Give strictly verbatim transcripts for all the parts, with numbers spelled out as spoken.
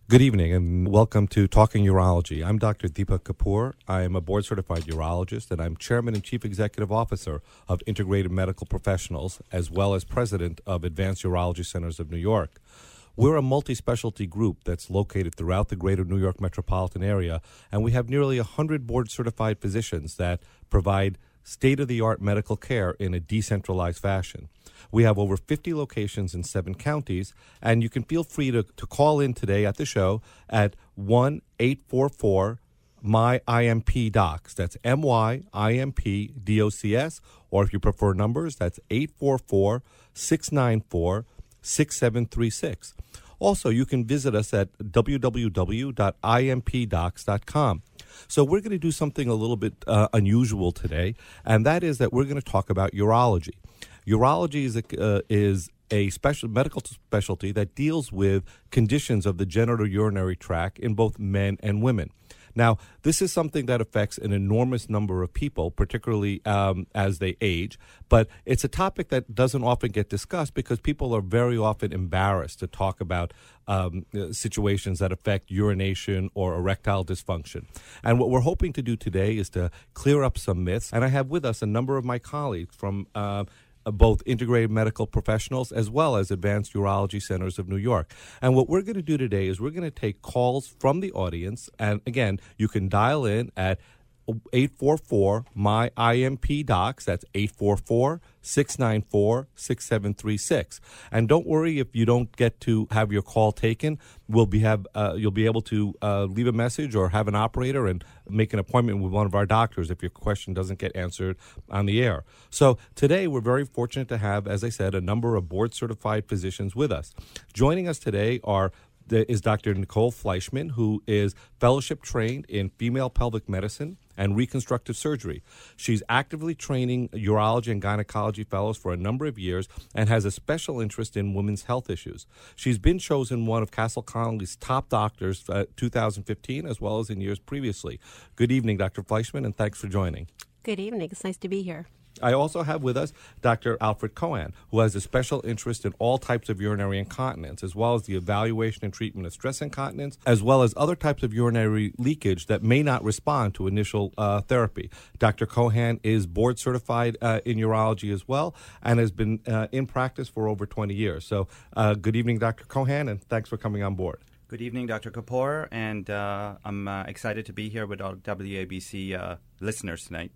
Good evening and welcome to Talking Urology. I'm Doctor Deepak Kapoor. I am a board-certified urologist and I'm Chairman and Chief Executive Officer of Integrated Medical Professionals as well as President of Advanced Urology Centers of New York. We're a multi-specialty group that's located throughout the greater New York metropolitan area, and we have nearly one hundred board-certified physicians that provide state-of-the-art medical care in a decentralized fashion. We have over fifty locations in seven counties, and you can feel free to, to call in today at the show at one eight four four M Y I M P docs. That's M Y I M P D O C S, or if you prefer numbers, that's eight four four, six nine four, six seven three six. Also, you can visit us at w w w dot i m p docs dot com. So we're going to do something a little bit uh, unusual today, and that is that we're going to talk about urology. Urology is a, uh, is a special medical specialty that deals with conditions of the genitourinary tract in both men and women. Now, this is something that affects an enormous number of people, particularly um, as they age, but it's a topic that doesn't often get discussed because people are very often embarrassed to talk about um, situations that affect urination or erectile dysfunction. And what we're hoping to do today is to clear up some myths, and I have with us a number of my colleagues from uh, both Integrated Medical Professionals as well as Advanced Urology Centers of New York. And what we're going to do today is we're going to take calls from the audience. And again, you can dial in at eight four four M Y I M P docs. That's eight four four, six nine four, six seven three six. And don't worry if you don't get to have your call taken. We'll be have uh, you'll be able to uh, leave a message or have an operator and make an appointment with one of our doctors if your question doesn't get answered on the air. So today we're very fortunate to have, as I said, a number of board-certified physicians with us. Joining us today are is Doctor Nicole Fleischman, who is fellowship trained in female pelvic medicine and reconstructive surgery. She's actively training urology and gynecology fellows for a number of years and has a special interest in women's health issues. She's been chosen one of Castle Connolly's top doctors for uh, two thousand fifteen as well as in years previously. Good evening, Doctor Fleischman, and thanks for joining. Good evening. It's nice to be here. I also have with us Doctor Alfred Cohan, who has a special interest in all types of urinary incontinence, as well as the evaluation and treatment of stress incontinence, as well as other types of urinary leakage that may not respond to initial uh, therapy. Doctor Cohan is board certified uh, in urology as well and has been uh, in practice for over twenty years. So uh, good evening, Doctor Cohan, and thanks for coming on board. Good evening, Doctor Kapoor, and uh, I'm uh, excited to be here with all W A B C uh, listeners tonight.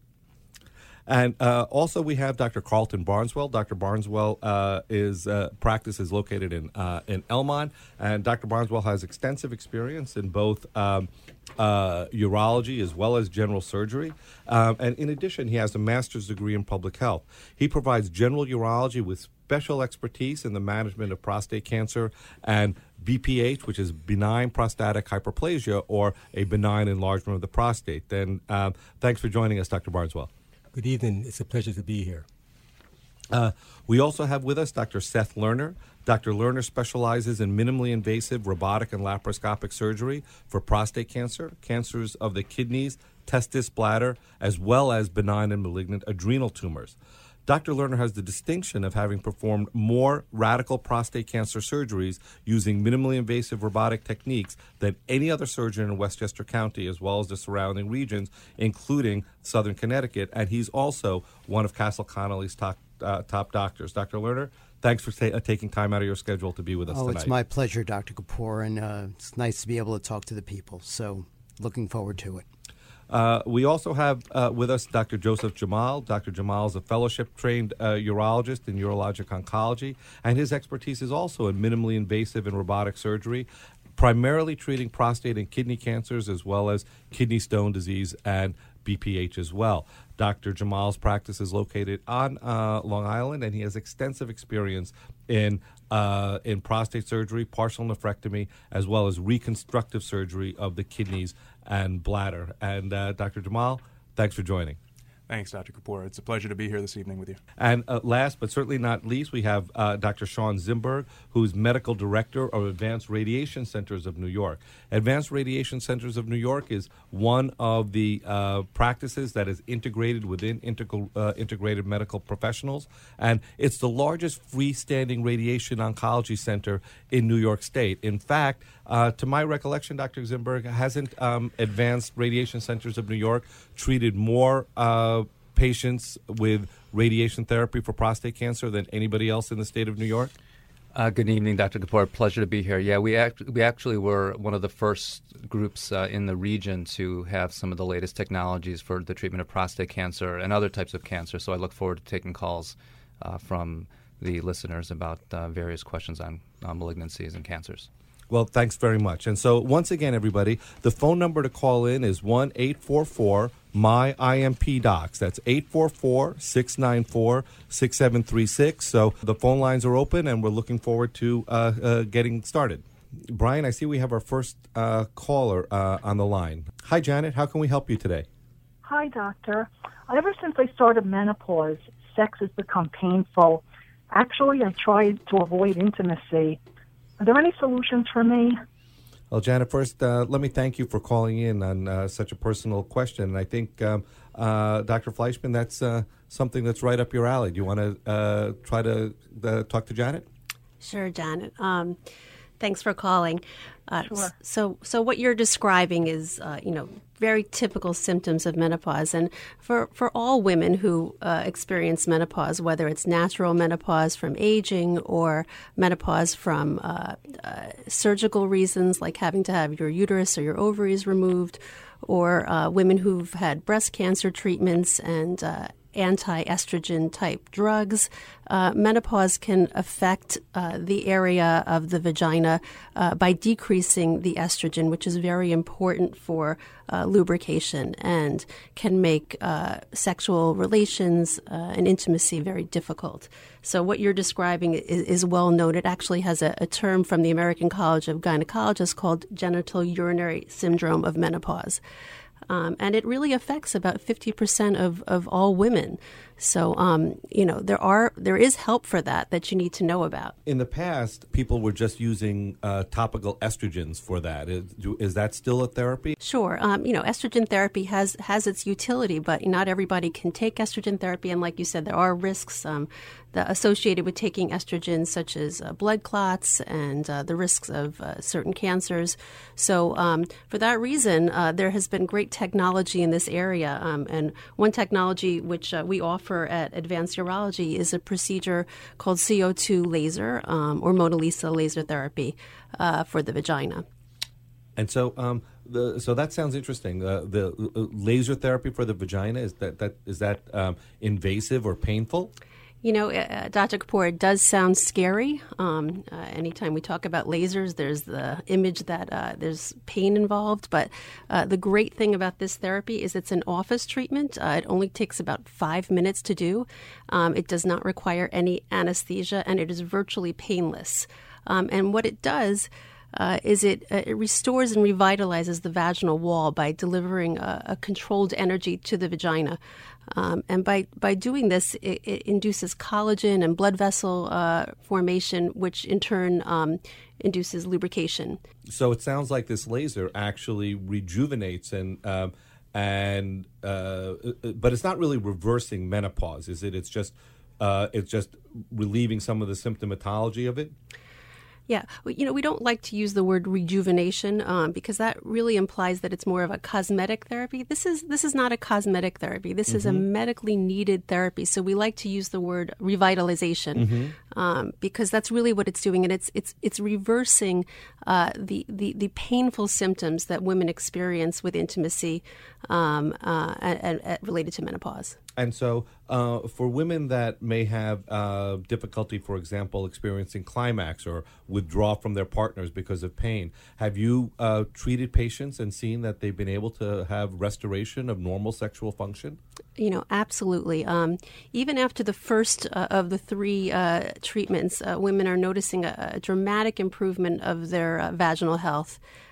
And uh, also we have Doctor Carlton Barnswell. Doctor Barnswell uh, is uh, practice is located in uh, in Elmont, and Doctor Barnswell has extensive experience in both um, uh, urology as well as general surgery. Um, and in addition, he has a master's degree in public health. He provides general urology with special expertise in the management of prostate cancer and B P H, which is benign prostatic hyperplasia, or a benign enlargement of the prostate. Then um, thanks for joining us, Doctor Barnswell. Good evening. It's a pleasure to be here. Uh, we also have with us Doctor Seth Lerner. Doctor Lerner specializes in minimally invasive robotic and laparoscopic surgery for prostate cancer, cancers of the kidneys, testis, bladder, as well as benign and malignant adrenal tumors. Doctor Lerner has the distinction of having performed more radical prostate cancer surgeries using minimally invasive robotic techniques than any other surgeon in Westchester County, as well as the surrounding regions, including Southern Connecticut. And he's also one of Castle Connolly's top, uh, top doctors. Doctor Lerner, thanks for ta- uh, taking time out of your schedule to be with us oh, tonight. It's my pleasure, Doctor Kapoor, and uh, it's nice to be able to talk to the people. So looking forward to it. Uh, we also have uh, with us Doctor Joseph Jamal. Doctor Jamal is a fellowship-trained uh, urologist in urologic oncology, and his expertise is also in minimally invasive and robotic surgery, primarily treating prostate and kidney cancers as well as kidney stone disease and B P H as well. Doctor Jamal's practice is located on uh, Long Island, and he has extensive experience in uh, in prostate surgery, partial nephrectomy, as well as reconstructive surgery of the kidneys and bladder. And uh, Doctor Jamal, thanks for joining. Thanks, Doctor Kapoor. It's a pleasure to be here this evening with you. And uh, last but certainly not least, we have uh, Doctor Sean Zimberg, who's Medical Director of Advanced Radiation Centers of New York. Advanced Radiation Centers of New York is one of the uh, practices that is integrated within integral, uh, integrated medical professionals, and it's the largest freestanding radiation oncology center in New York State. In fact, uh, to my recollection, Doctor Zimberg, hasn't um, Advanced Radiation Centers of New York treated more uh, patients with radiation therapy for prostate cancer than anybody else in the state of New York? Uh, good evening, Doctor Kapoor. Pleasure to be here. Yeah, we act- we actually were one of the first groups uh, in the region to have some of the latest technologies for the treatment of prostate cancer and other types of cancer. So I look forward to taking calls uh, from the listeners about uh, various questions on uh, malignancies and cancers. Well, thanks very much. And so once again, everybody, the phone number to call in is one eight four four M Y I M P docs. That's eight four four, six nine four, six seven three six. So the phone lines are open, and we're looking forward to uh, uh, getting started. Brian, I see we have our first uh, caller uh, on the line. Hi, Janet. How can we help you today? Hi, doctor. Ever since I started menopause, sex has become painful. Actually, I tried to avoid intimacy. Are there any solutions for me? Well, Janet, first, uh, let me thank you for calling in on uh, such a personal question. And I think, um, uh, Doctor Fleischman, that's uh, something that's right up your alley. Do you want to uh, try to uh, talk to Janet? Sure, Janet. Um, thanks for calling. Uh, Sure. So, so what you're describing is, uh, you know, very typical symptoms of menopause, and for for all women who uh, experience menopause, whether it's natural menopause from aging or menopause from uh, uh, surgical reasons, like having to have your uterus or your ovaries removed, or uh, women who've had breast cancer treatments and uh, anti-estrogen type drugs. Uh, menopause can affect uh, the area of the vagina uh, by decreasing the estrogen, which is very important for uh, lubrication and can make uh, sexual relations uh, and intimacy very difficult. So what you're describing is, is well known. It actually has a, a term from the American College of Gynecologists called genital urinary syndrome of menopause. Um, and it really affects about fifty percent of, of all women. So, um, you know, there are there is help for that that you need to know about. In the past, people were just using uh, topical estrogens for that. Is, do, is that still a therapy? Sure. Um, you know, estrogen therapy has, has its utility, but not everybody can take estrogen therapy. And like you said, there are risks um, that associated with taking estrogen, such as uh, blood clots and uh, the risks of uh, certain cancers. So um, for that reason, uh, there has been great technology in this area. Um, and one technology which uh, we offer at Advanced Urology is a procedure called C O two laser um, or Mona Lisa laser therapy uh, for the vagina. And so, um, the, so that sounds interesting. Uh, the uh, laser therapy for the vagina, is that that is that um, invasive or painful? You know, uh, Doctor Kapoor, it does sound scary. Um, uh, anytime we talk about lasers, there's the image that uh, there's pain involved. But uh, the great thing about this therapy is it's an office treatment. Uh, it only takes about five minutes to do. Um, it does not require any anesthesia, and it is virtually painless. Um, and what it does Uh, is it, uh, it restores and revitalizes the vaginal wall by delivering a, a controlled energy to the vagina. Um, and by, by doing this, it, it induces collagen and blood vessel uh, formation, which in turn um, induces lubrication. So it sounds like this laser actually rejuvenates and um, and uh, but it's not really reversing menopause, is it? It's just uh, it's just relieving some of the symptomatology of it. Yeah, you know, we don't like to use the word rejuvenation um, because that really implies that it's more of a cosmetic therapy. This is this is not a cosmetic therapy. This mm-hmm. is a medically needed therapy. So we like to use the word revitalization mm-hmm. um, because that's really what it's doing, and it's it's it's reversing uh, the, the the painful symptoms that women experience with intimacy um, uh, and, and related to menopause. And so uh, for women that may have uh, difficulty, for example, experiencing climax or withdraw from their partners because of pain, have you uh, treated patients and seen that they've been able to have restoration of normal sexual function? You know, absolutely. Um, even after the first uh, of the three uh, treatments, uh, women are noticing a, a dramatic improvement of their uh, vaginal health.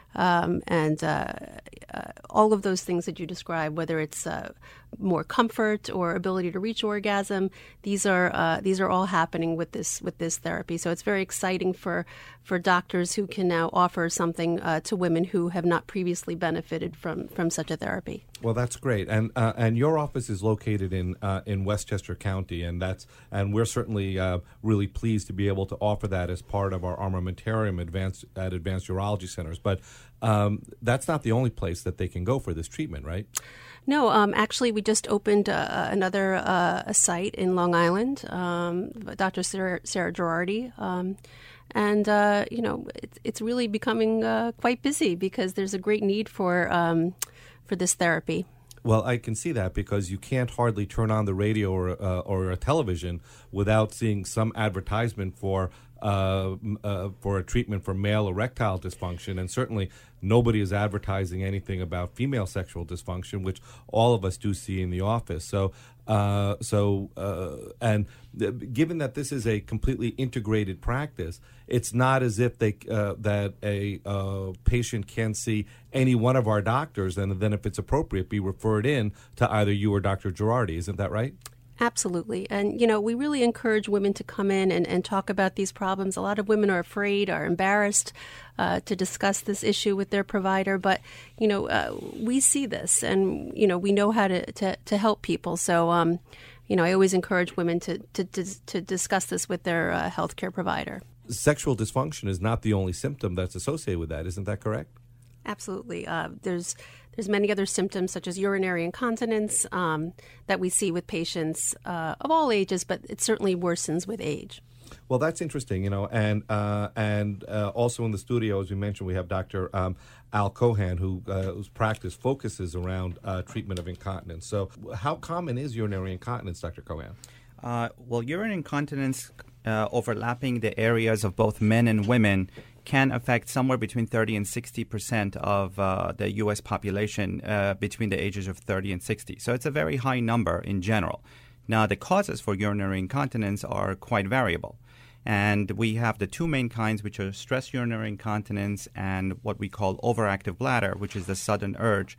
um, and uh, uh, all of those things that you describe, whether it's uh, more comfort or ability to reach orgasm, these are uh, these are all happening with this with this therapy. So it's very exciting for for doctors who can now offer something uh, to women who have not previously benefited from from such a therapy. Well, that's great, and uh, and your office is located in uh, in Westchester County, and that's and we're certainly uh, really pleased to be able to offer that as part of our armamentarium advanced at Advanced Urology Centers. But um, that's not the only place that they can go for this treatment, right? No, um, actually, we just opened uh, another uh, a site in Long Island, um, Doctor Sarah, Sarah Girardi, um, and uh, you know it's it's really becoming uh, quite busy because there's a great need for um, for this therapy. Well, I can see that because you can't hardly turn on the radio or uh, or a television without seeing some advertisement for uh, uh, for a treatment for male erectile dysfunction, and certainly nobody is advertising anything about female sexual dysfunction, which all of us do see in the office. So, uh, so uh, and th- given that this is a completely integrated practice, it's not as if they uh, that a uh, patient can see any one of our doctors, and then if it's appropriate, be referred in to either you or Doctor Girardi. Isn't that right? Absolutely. And, you know, we really encourage women to come in and, and talk about these problems. A lot of women are afraid, are embarrassed uh, to discuss this issue with their provider. But, you know, uh, we see this and, you know, we know how to, to, to help people. So, um, you know, I always encourage women to, to, to, to discuss this with their uh, healthcare provider. Sexual dysfunction is not the only symptom that's associated with that. Isn't that correct? Absolutely. Uh, there's there's many other symptoms such as urinary incontinence um, that we see with patients uh, of all ages, but it certainly worsens with age. Well, that's interesting, you know, and uh, and uh, also in the studio, as we mentioned, we have Doctor Um, Al Cohan, who uh, whose practice focuses around uh, treatment of incontinence. So, how common is urinary incontinence, Doctor Cohan? Uh, well, urinary incontinence uh, overlapping the areas of both men and women can affect somewhere between thirty and sixty percent of uh, the U S population uh, between the ages of thirty and sixty. So it's a very high number in general. Now, the causes for urinary incontinence are quite variable. And we have the two main kinds, which are stress urinary incontinence and what we call overactive bladder, which is the sudden urge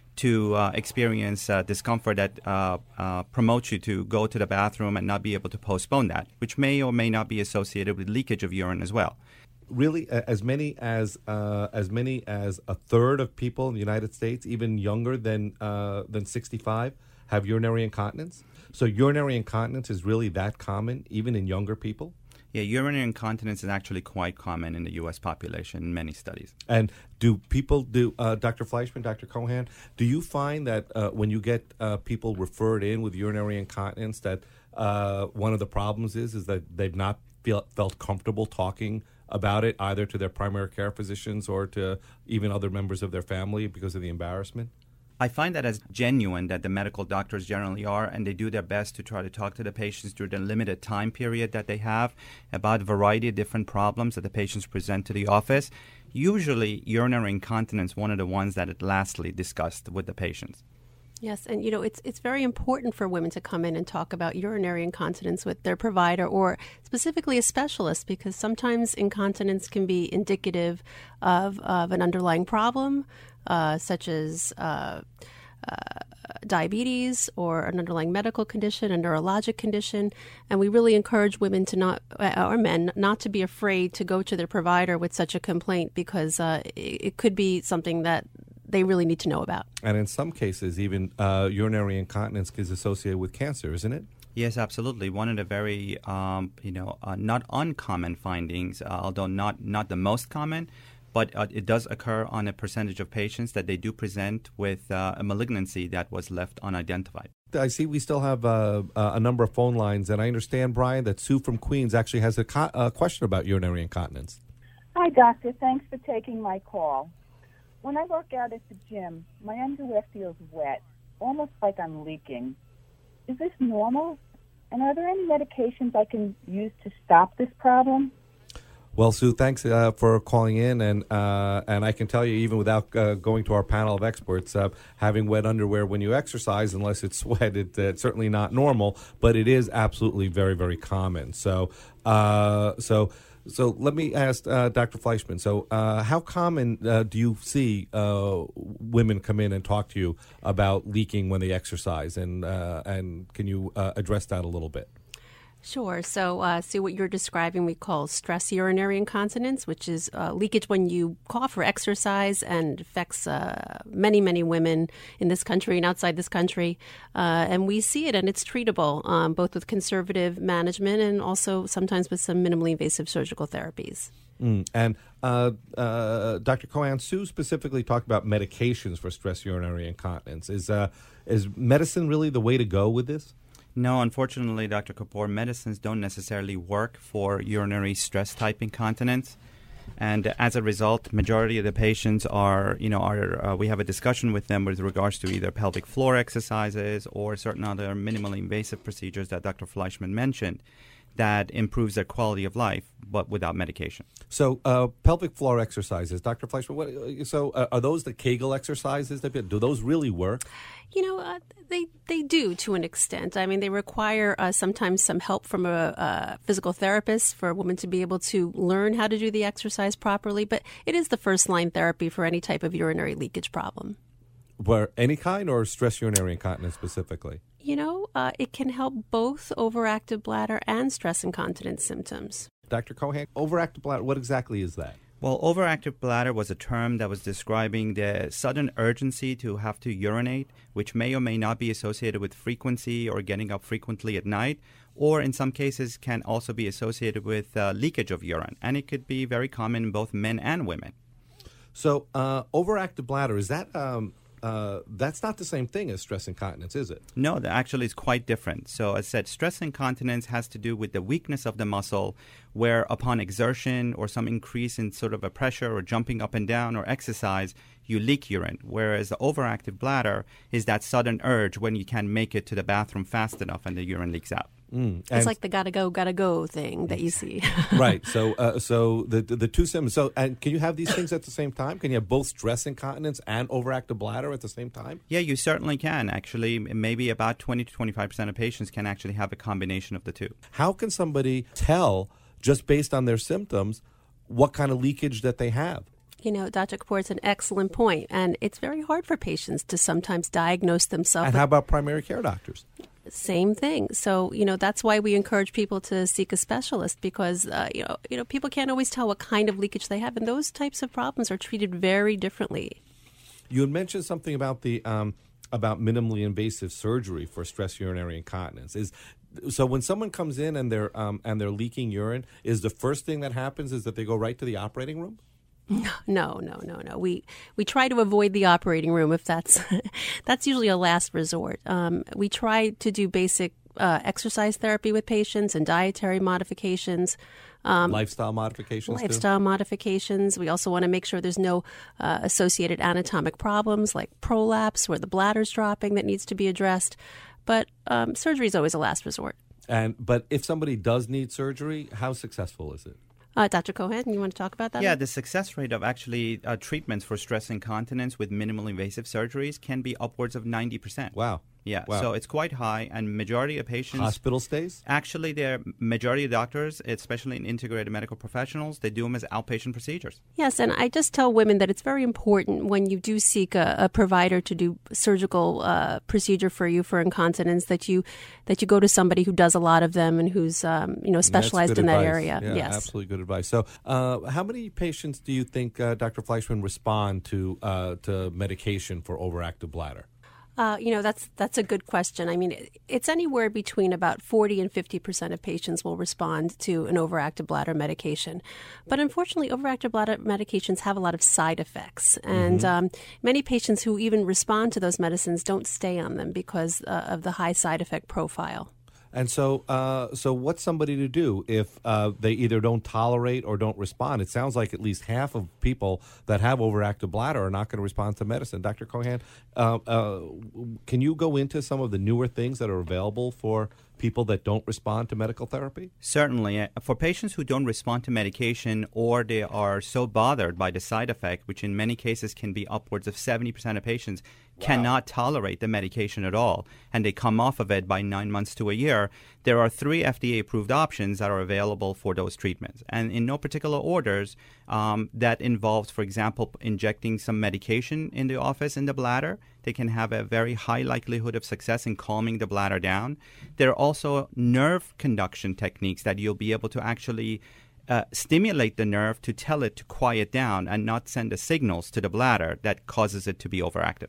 to uh, experience uh, discomfort that uh, uh, promotes you to go to the bathroom and not be able to postpone that, which may or may not be associated with leakage of urine as well. Really, as many as uh, as many as a third of people in the United States, even younger than uh, than sixty-five, have urinary incontinence. So urinary incontinence is really that common, even in younger people. Yeah, urinary incontinence is actually quite common in the U S population in many studies. And do people do uh, Doctor Fleischman, Doctor Cohan? Do you find that uh, when you get uh, people referred in with urinary incontinence, that uh, one of the problems is is that they've not feel, felt comfortable talking about it either to their primary care physicians or to even other members of their family because of the embarrassment? I find that as genuine that the medical doctors generally are, and they do their best to try to talk to the patients during the limited time period that they have about a variety of different problems that the patients present to the office. Usually, urinary incontinence is one of the ones that is lastly discussed with the patients. Yes, and you know, it's it's very important for women to come in and talk about urinary incontinence with their provider or specifically a specialist, because sometimes incontinence can be indicative of, of an underlying problem, uh, such as uh, uh, diabetes or an underlying medical condition, a neurologic condition. And we really encourage women to not, or men, not to be afraid to go to their provider with such a complaint, because uh, it, it could be something that they really need to know about. And in some cases, even uh, urinary incontinence is associated with cancer, isn't it? Yes, absolutely. One of the very, um, you know, uh, not uncommon findings, uh, although not, not the most common, but uh, it does occur on a percentage of patients that they do present with uh, a malignancy that was left unidentified. I see we still have uh, a number of phone lines, and I understand, Brian, that Sue from Queens actually has a co- uh, question about urinary incontinence. Hi, doctor. Thanks for taking my call. When I work out at the gym, my underwear feels wet, almost like I'm leaking. Is this normal? And are there any medications I can use to stop this problem? Well, Sue, thanks uh, for calling in, and uh, and I can tell you, even without uh, going to our panel of experts, uh, having wet underwear when you exercise, unless it's sweat, it, uh, it's certainly not normal, but it is absolutely very, very common. So, uh, so So let me ask uh, Doctor Fleischman. So uh, how common uh, do you see uh, women come in and talk to you about leaking when they exercise? And, uh, and can you uh, address that a little bit? Sure. So, uh, see what you're describing we call stress urinary incontinence, which is uh, leakage when you cough or exercise, and affects uh, many, many women in this country and outside this country. Uh, and we see it, and it's treatable, um, both with conservative management and also sometimes with some minimally invasive surgical therapies. Mm. And uh, uh, Doctor Cohen, Sue specifically talked about medications for stress urinary incontinence. Is uh, is medicine really the way to go with this? No, unfortunately, Doctor Kapoor, medicines don't necessarily work for urinary stress type incontinence. And as a result, majority of the patients are, you know, are uh, we have a discussion with them with regards to either pelvic floor exercises or certain other minimally invasive procedures that Doctor Fleischman mentioned that improves their quality of life, but without medication. So uh, pelvic floor exercises, Doctor Fleischman, what, so uh, are those the Kegel exercises? That, do those really work? You know, uh, they they do to an extent. I mean, they require uh, sometimes some help from a, a physical therapist for a woman to be able to learn how to do the exercise properly. But it is the first line therapy for any type of urinary leakage problem. Where any kind, or stress urinary incontinence specifically? You know, uh, it can help both overactive bladder and stress incontinence symptoms. Doctor Cohen, overactive bladder, what exactly is that? Well, overactive bladder was a term that was describing the sudden urgency to have to urinate, which may or may not be associated with frequency or getting up frequently at night, or in some cases can also be associated with uh, leakage of urine. And it could be very common in both men and women. So uh, overactive bladder, is that... Um Uh, that's not the same thing as stress incontinence, is it? No, that actually is quite different. So as I said, stress incontinence has to do with the weakness of the muscle, where upon exertion or some increase in sort of a pressure or jumping up and down or exercise, you leak urine. Whereas the overactive bladder is that sudden urge when you can't make it to the bathroom fast enough and the urine leaks out. Mm. It's like the gotta go, gotta go thing that you see. Right. So, uh, so the, the the two symptoms. So, and can you have these things at the same time? Can you have both stress incontinence and overactive bladder at the same time? Yeah, you certainly can. Actually, maybe about twenty to twenty-five percent of patients can actually have a combination of the two. How can somebody tell, just based on their symptoms, what kind of leakage that they have? You know, Doctor Kapoor, it's an excellent point, and it's very hard for patients to sometimes diagnose themselves. And how about primary care doctors? Same thing. So, you know, that's why we encourage people to seek a specialist, because, uh, you know, you know, people can't always tell what kind of leakage they have, and those types of problems are treated very differently. You had mentioned something about the um, about minimally invasive surgery for stress urinary incontinence. Is so when someone comes in and they're um, and they're leaking urine, is the first thing that happens is that they go right to the operating room? No, no, no, no. We we try to avoid the operating room if that's that's usually a last resort. Um, we try to do basic uh, exercise therapy with patients and dietary modifications. Um, lifestyle modifications, Lifestyle too? modifications. We also want to make sure there's no uh, associated anatomic problems like prolapse where the bladder's dropping that needs to be addressed. But um, surgery is always a last resort. And but if somebody does need surgery, how successful is it? Uh, Doctor Cohen, you want to talk about that? Yeah, the success rate of actually uh, treatments for stress incontinence with minimally invasive surgeries can be upwards of ninety percent. Wow. Yeah, wow. So it's quite high, and majority of patients... Hospital stays? Actually, they're majority of doctors, especially in integrated medical professionals, they do them as outpatient procedures. Yes, and I just tell women that it's very important when you do seek a, a provider to do surgical uh, procedure for you for incontinence that you that you go to somebody who does a lot of them and who's um, you know specialized in advice. that area. Yeah, yes, absolutely good advice. So, uh, how many patients do you think, uh, Doctor Fleischman, respond to uh, to medication for overactive bladder? Uh, you know, that's that's a good question. I mean, it's anywhere between about forty and fifty percent of patients will respond to an overactive bladder medication. But unfortunately, overactive bladder medications have a lot of side effects. And mm-hmm. um, many patients who even respond to those medicines don't stay on them because uh, of the high side effect profile. And so, uh, so what's somebody to do if uh, they either don't tolerate or don't respond? It sounds like at least half of people that have overactive bladder are not going to respond to medicine. Doctor Cohen, uh, uh, can you go into some of the newer things that are available for people that don't respond to medical therapy? Certainly. Uh, For patients who don't respond to medication or they are so bothered by the side effect, which in many cases can be upwards of seventy percent of patients wow. cannot tolerate the medication at all, and they come off of it by nine months to a year, there are three F D A-approved options that are available for those treatments. And in no particular orders, um, that involves, for example, injecting some medication in the office in the bladder. They can have a very high likelihood of success in calming the bladder down. There are also nerve conduction techniques that you'll be able to actually uh, stimulate the nerve to tell it to quiet down and not send the signals to the bladder that causes it to be overactive.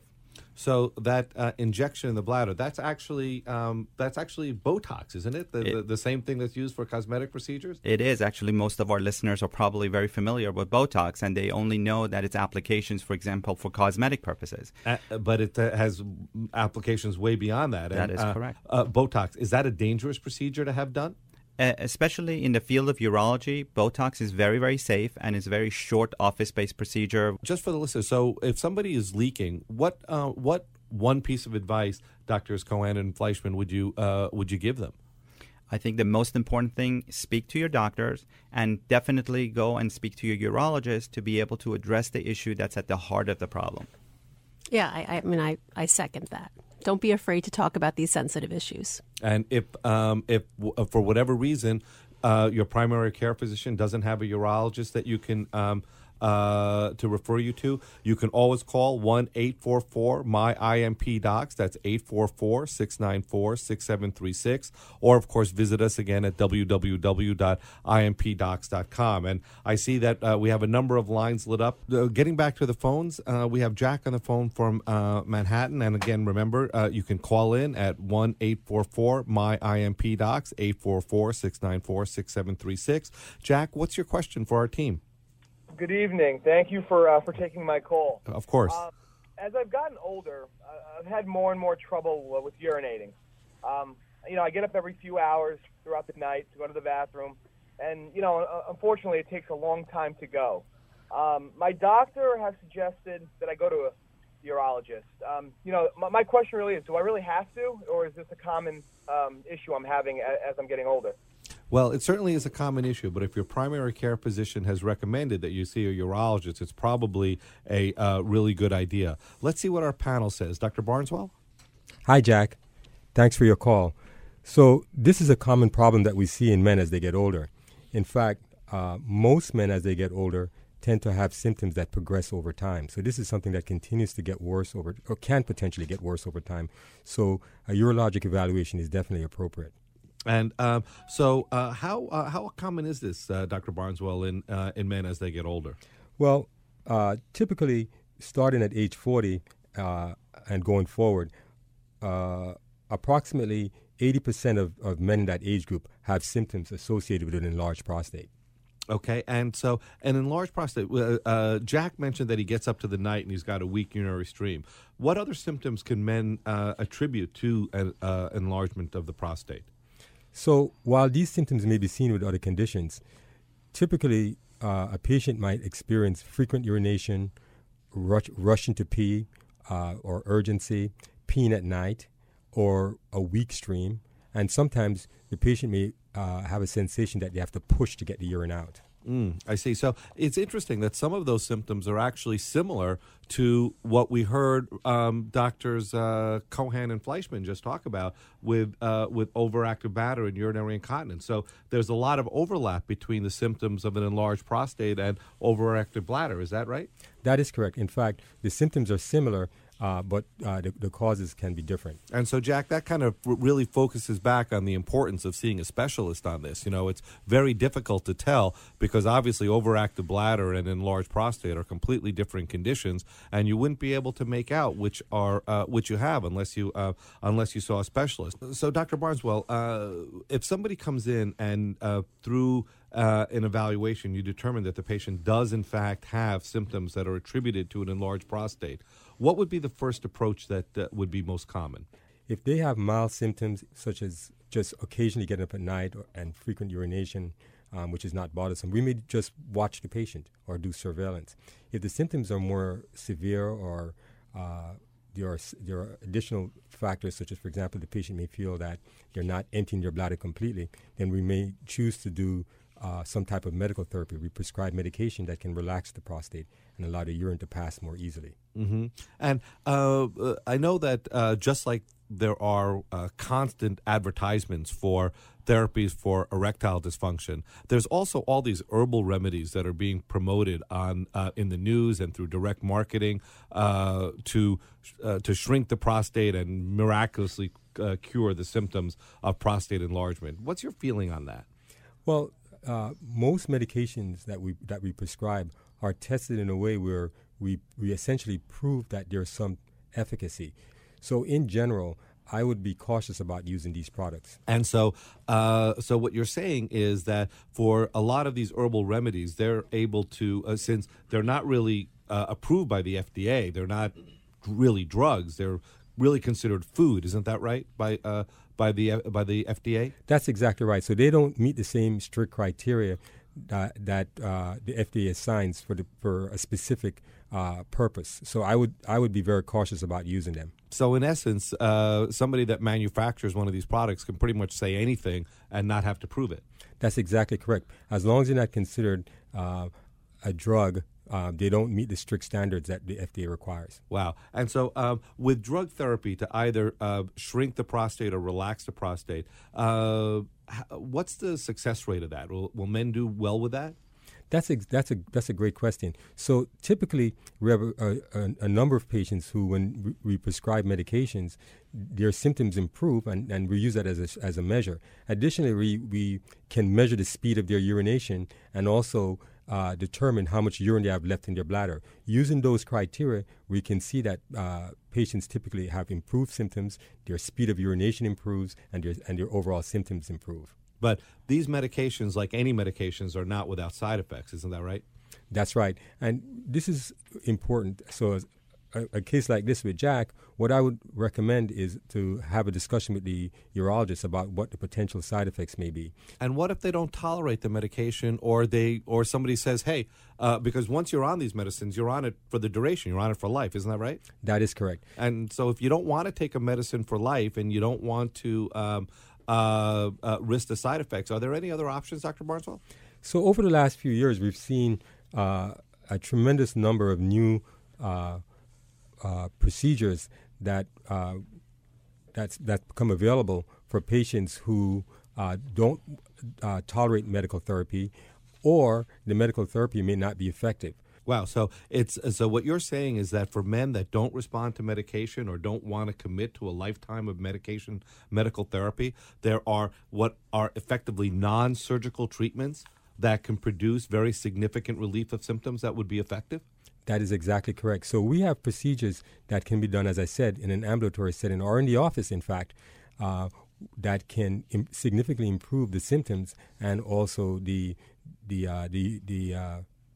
So that uh, injection in the bladder, that's actually um, that's actually Botox, isn't it? The, it? the the same thing that's used for cosmetic procedures? It is. Actually, most of our listeners are probably very familiar with Botox, and they only know that its applications, for example, for cosmetic purposes. Uh, but it uh, has applications way beyond that. That and, is uh, correct. Uh, Botox, is that a dangerous procedure to have done? Uh, especially in the field of urology, Botox is very, very safe and is a very short office-based procedure. Just for the listeners, so if somebody is leaking, what uh, what one piece of advice, Doctors Cohen and Fleischman, would you uh, would you give them? I think the most important thing, speak to your doctors and definitely go and speak to your urologist to be able to address the issue that's at the heart of the problem. Yeah, I, I mean, I, I second that. Don't be afraid to talk about these sensitive issues. And if, um, if w- for whatever reason, uh, your primary care physician doesn't have a urologist that you can um, uh, to refer you to, you can always call one eight four four M Y I M P docs. That's eight four four, six nine four, six seven three six. Or, of course, visit us again at w w w dot i m p docs dot com. And I see that uh, we have a number of lines lit up. Uh, getting back to the phones, uh, we have Jack on the phone from uh, Manhattan. And again, remember, uh, you can call in at one eight four four M Y I M P docs, eight four four, six nine four, six seven three six. Jack, what's your question for our team? Good evening. Thank you for uh, for taking my call. Of course. Um, as I've gotten older, uh, I've had more and more trouble uh, with urinating. Um, you know, I get up every few hours throughout the night to go to the bathroom, and you know, uh, unfortunately, it takes a long time to go. Um, my doctor has suggested that I go to a urologist. Um, you know, my, my question really is: do I really have to, or is this a common um, issue I'm having as, as I'm getting older? Well, it certainly is a common issue, but if your primary care physician has recommended that you see a urologist, it's probably a uh, really good idea. Let's see what our panel says. Doctor Barneswell? Hi, Jack. Thanks for your call. So this is a common problem that we see in men as they get older. In fact, uh, most men as they get older tend to have symptoms that progress over time. So this is something that continues to get worse over, or can potentially get worse over time. So a urologic evaluation is definitely appropriate. And um, so, uh, how uh, how common is this, uh, Doctor Barneswell, in uh, in men as they get older? Well, uh, typically starting at age forty uh, and going forward, uh, approximately eighty percent of, of men in that age group have symptoms associated with an enlarged prostate. Okay, and so an enlarged prostate. Uh, uh, Jack mentioned that he gets up to the night and he's got a weak urinary stream. What other symptoms can men uh, attribute to an uh, enlargement of the prostate? So while these symptoms may be seen with other conditions, typically uh, a patient might experience frequent urination, rush, rushing to pee, uh, or urgency, peeing at night, or a weak stream, and sometimes the patient may uh, have a sensation that they have to push to get the urine out. Mm, I see. So it's interesting that some of those symptoms are actually similar to what we heard um, doctors uh, Cohen and Fleischman just talk about with uh, with overactive bladder and urinary incontinence. So there's a lot of overlap between the symptoms of an enlarged prostate and overactive bladder. Is that right? That is correct. In fact, the symptoms are similar, uh, but uh, the, the causes can be different. And so, Jack, that kind of r- really focuses back on the importance of seeing a specialist on this. You know, it's very difficult to tell because obviously overactive bladder and enlarged prostate are completely different conditions, and you wouldn't be able to make out which are uh, which you have unless you uh, unless you saw a specialist. So, Doctor Barneswell, uh, if somebody comes in and uh, through Uh, an evaluation, you determine that the patient does, in fact, have symptoms that are attributed to an enlarged prostate, what would be the first approach that uh, would be most common? If they have mild symptoms, such as just occasionally getting up at night or, and frequent urination, um, which is not bothersome, we may just watch the patient or do surveillance. If the symptoms are more severe or uh, there are s- there are additional factors, such as, for example, the patient may feel that they're not emptying their bladder completely. Then we may choose to do uh, some type of medical therapy. We prescribe medication that can relax the prostate and allow the urine to pass more easily. Mm-hmm. And uh, uh, I know that uh, just like there are uh, constant advertisements for therapies for erectile dysfunction, there's also all these herbal remedies that are being promoted on uh, in the news and through direct marketing uh, to uh, to shrink the prostate and miraculously uh, cure the symptoms of prostate enlargement. What's your feeling on that? Well, uh, most medications that we that we prescribe are tested in a way where we we essentially prove that there's some efficacy. So in general, I would be cautious about using these products. And so, uh, so what you're saying is that for a lot of these herbal remedies, they're able to, uh, since they're not really uh, approved by the F D A, they're not really drugs. They're really considered food. Isn't that right? By uh, by the uh, by the F D A. That's exactly right. So they don't meet the same strict criteria that that uh, the F D A assigns for the for a specific uh, purpose. So I would I would be very cautious about using them. So in essence, uh, somebody that manufactures one of these products can pretty much say anything and not have to prove it. That's exactly correct. As long as they're not considered uh, a drug, uh, they don't meet the strict standards that the F D A requires. Wow. And so um, with drug therapy to either uh, shrink the prostate or relax the prostate, uh, what's the success rate of that? Will, will men do well with that? That's a, that's a that's a great question. So typically, we have a, a, a number of patients who, when we prescribe medications, their symptoms improve, and, and we use that as a, as a measure. Additionally, we, we can measure the speed of their urination and also uh, determine how much urine they have left in their bladder. Using those criteria, we can see that uh, patients typically have improved symptoms, their speed of urination improves, and their, and their overall symptoms improve. But these medications, like any medications, are not without side effects. Isn't that right? That's right. And this is important. So as a, a case like this with Jack, what I would recommend is to have a discussion with the urologist about what the potential side effects may be. And what if they don't tolerate the medication, or they or somebody says, hey, uh, because once you're on these medicines, you're on it for the duration. You're on it for life. Isn't that right? That is correct. And so if you don't want to take a medicine for life and you don't want to um, Uh, uh, risk the side effects, are there any other options, Doctor Barneswell? So over the last few years, we've seen uh, a tremendous number of new uh, uh, procedures that uh, that's that become available for patients who uh, don't uh, tolerate medical therapy, or the medical therapy may not be effective. Wow. So it's so what you're saying is that for men that don't respond to medication or don't want to commit to a lifetime of medication, medical therapy, there are what are effectively non-surgical treatments that can produce very significant relief of symptoms that would be effective? That is exactly correct. So we have procedures that can be done, as I said, in an ambulatory setting or in the office, in fact, uh, that can im- significantly improve the symptoms and also the the uh, the the uh,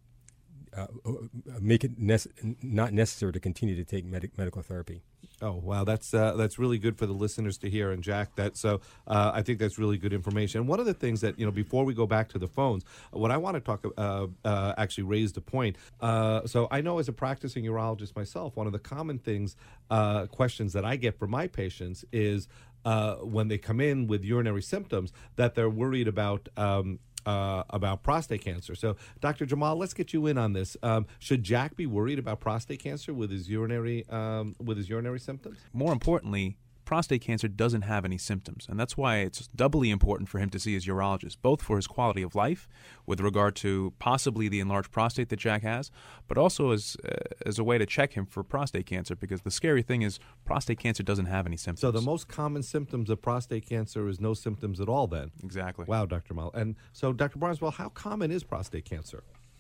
Uh, make it nece- not necessary to continue to take med- medical therapy. Oh wow, that's uh, that's really good for the listeners to hear. And Jack, that so uh, I think that's really good information. And one of the things that you know, before we go back to the phones, what I want to talk uh, uh, actually raise the point. Uh, so I know as a practicing urologist myself, one of the common things uh, questions that I get from my patients is uh, when they come in with urinary symptoms that they're worried about. Um, Uh, about prostate cancer. So, Doctor Jamal, let's get you in on this. Um, should Jack be worried about prostate cancer with his urinary um, with his urinary symptoms? More importantly, prostate cancer doesn't have any symptoms, and that's why it's doubly important for him to see his urologist, both for his quality of life with regard to possibly the enlarged prostate that Jack has, but also as uh, as a way to check him for prostate cancer, because the scary thing is prostate cancer doesn't have any symptoms. So the most common symptoms of prostate cancer is no symptoms at all then? Exactly. Wow, Doctor Mal. And so, Doctor Barneswell, how common is prostate cancer?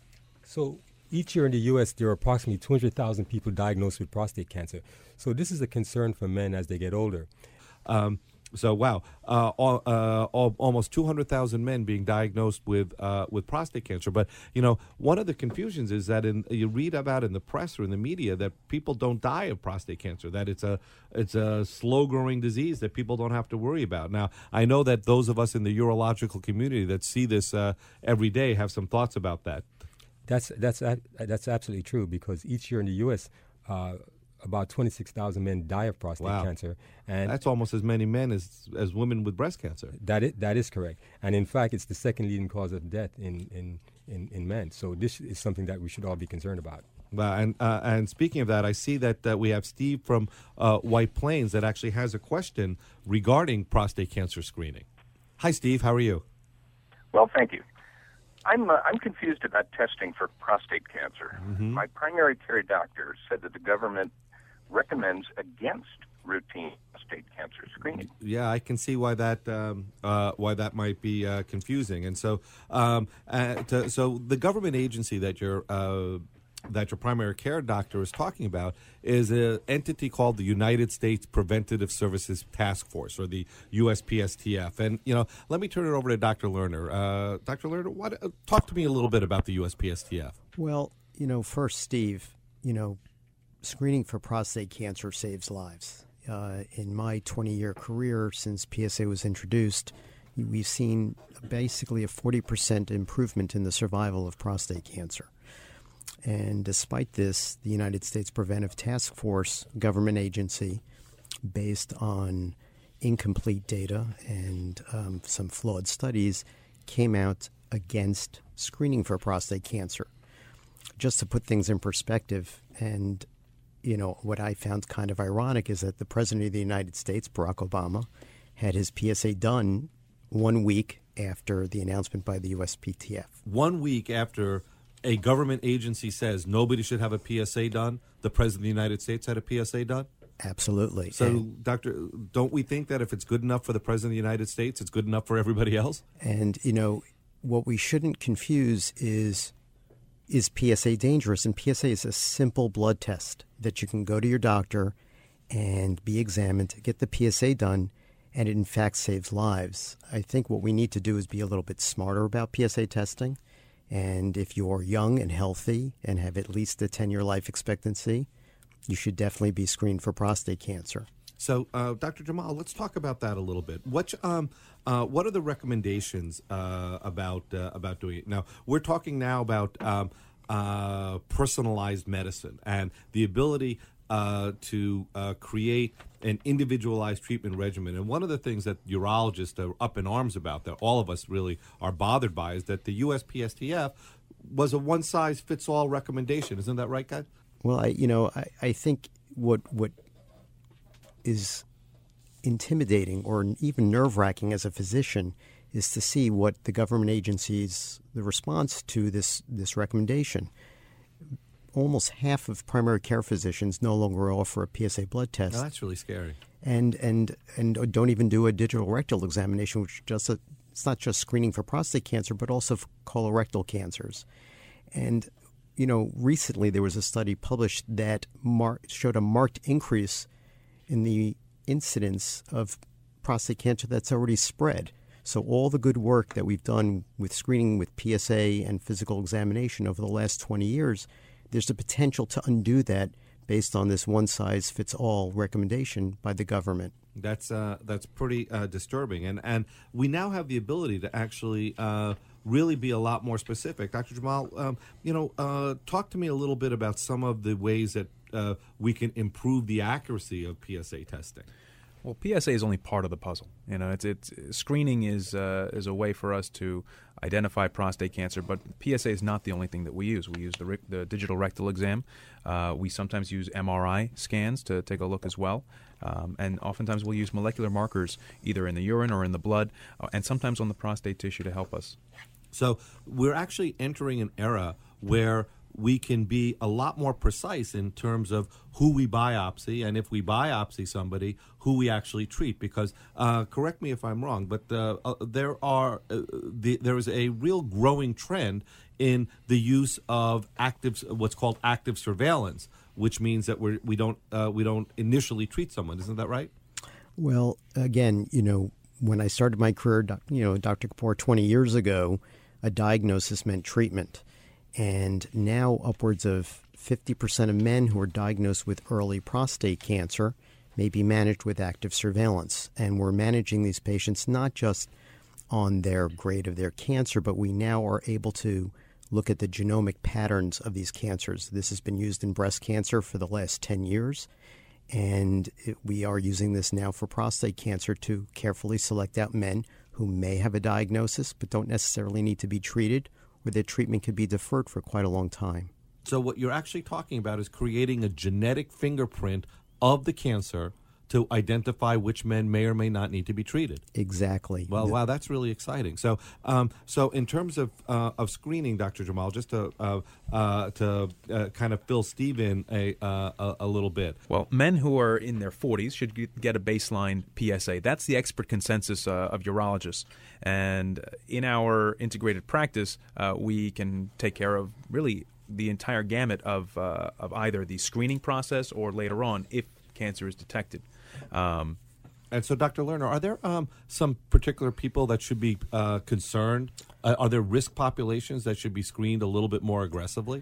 So each year in the U S, there are approximately two hundred thousand people diagnosed with prostate cancer. So this is a concern for men as they get older. Um, so, wow, uh, all, uh, all, almost two hundred thousand men being diagnosed with uh, with prostate cancer. But, you know, one of the confusions is that in, you read about in the press or in the media that people don't die of prostate cancer, that it's a it's a slow-growing disease that people don't have to worry about. Now, I know that those of us in the urological community that see this uh, every day have some thoughts about that. That's that's that's absolutely true, because each year in the U S, uh, about twenty-six thousand men die of prostate Wow. cancer. And That's almost as many men as, as women with breast cancer. That is, that is correct. And in fact, it's the second leading cause of death in, in, in, in men. So this is something that we should all be concerned about. Wow. And, uh, and speaking of that, I see that uh, we have Steve from uh, White Plains that actually has a question regarding prostate cancer screening. Hi, Steve. How are you? Well, thank you. I'm uh, I'm confused about testing for prostate cancer. Mm-hmm. My primary care doctor said that the government recommends against routine prostate cancer screening. Yeah, I can see why that um, uh, why that might be uh, confusing. And so, um, uh, to, so the government agency that your uh, that your primary care doctor is talking about is an entity called the United States Preventative Services Task Force, or the U S P S T F. And you know, let me turn it over to Doctor Lerner. Uh, Doctor Lerner, what, uh, talk to me a little bit about the U S P S T F. Well, you know, first, Steve, you know, screening for prostate cancer saves lives. Uh, in my twenty-year career since P S A was introduced, we've seen basically a forty percent improvement in the survival of prostate cancer. And despite this, the United States Preventive Task Force, government agency, based on incomplete data and um, some flawed studies, came out against screening for prostate cancer. Just to put things in perspective, and you know, what I found kind of ironic is that the President of the United States, Barack Obama, had his P S A done one week after the announcement by the U S P T F. One week after a government agency says nobody should have a P S A done, the President of the United States had a P S A done? Absolutely. So, and, Doctor, don't we think that if it's good enough for the President of the United States, it's good enough for everybody else? And, you know, what we shouldn't confuse is, is P S A dangerous? And P S A is a simple blood test that you can go to your doctor and be examined, get the P S A done, and it in fact saves lives. I think what we need to do is be a little bit smarter about P S A testing. And if you're young and healthy and have at least a ten-year life expectancy, you should definitely be screened for prostate cancer. So, uh, Doctor Jamal, let's talk about that a little bit. What, um, uh, what are the recommendations uh, about uh, about doing it? Now, we're talking now about um, uh, personalized medicine and the ability uh, to uh, create an individualized treatment regimen. And one of the things that urologists are up in arms about, that all of us really are bothered by, is that the U S P S T F was a one-size-fits-all recommendation. Isn't that right, guys? Well, I, you know, I, I think what what is intimidating or even nerve-wracking as a physician is to see what the government agencies, the response to this this recommendation. Almost half of primary care physicians no longer offer a P S A blood test. No, that's really scary. And and and don't even do a digital rectal examination, which just a, it's not just screening for prostate cancer, but also for colorectal cancers. And you know, recently there was a study published that mar- showed a marked increase in the incidence of prostate cancer that's already spread. So all the good work that we've done with screening with P S A and physical examination over the last twenty years, there's the potential to undo that based on this one-size-fits-all recommendation by the government. That's uh, that's pretty uh, disturbing, and and we now have the ability to actually uh, really be a lot more specific. Doctor Jamal, um, you know, uh, talk to me a little bit about some of the ways that uh, we can improve the accuracy of P S A testing. Well, P S A is only part of the puzzle. You know, it's it's screening is uh, is a way for us to identify prostate cancer, but P S A is not the only thing that we use. We use the re- the digital rectal exam. Uh, we sometimes use M R I scans to take a look as well, um, and oftentimes we'll use molecular markers either in the urine or in the blood, uh, and sometimes on the prostate tissue to help us. So we're actually entering an era where we can be a lot more precise in terms of who we biopsy, and if we biopsy somebody, who we actually treat. Because, uh, correct me if I'm wrong, but uh, uh, there are uh, the, there is a real growing trend in the use of active, what's called active surveillance, which means that we we don't uh, we don't initially treat someone. Isn't that right? Well, again, you know, when I started my career, you know, Doctor Kapoor, twenty years ago, a diagnosis meant treatment. And now upwards of fifty percent of men who are diagnosed with early prostate cancer may be managed with active surveillance. And we're managing these patients not just on their grade of their cancer, but we now are able to look at the genomic patterns of these cancers. This has been used in breast cancer for the last ten years, and it, we are using this now for prostate cancer to carefully select out men who may have a diagnosis but don't necessarily need to be treated, or their treatment could be deferred for quite a long time. So what you're actually talking about is creating a genetic fingerprint of the cancer to identify which men may or may not need to be treated. Exactly. Well, wow, that's really exciting. So, um, so in terms of uh, of screening, Doctor Jamal, just to uh, uh, to uh, kind of fill Steve in a, uh, a a little bit. Well, men who are in their forties should get a baseline P S A. That's the expert consensus uh, of urologists. And in our integrated practice, uh, we can take care of really the entire gamut of uh, of either the screening process or later on if cancer is detected. Um, and so, Doctor Lerner, are there um, some particular people that should be uh, concerned? Uh, are there risk populations that should be screened a little bit more aggressively?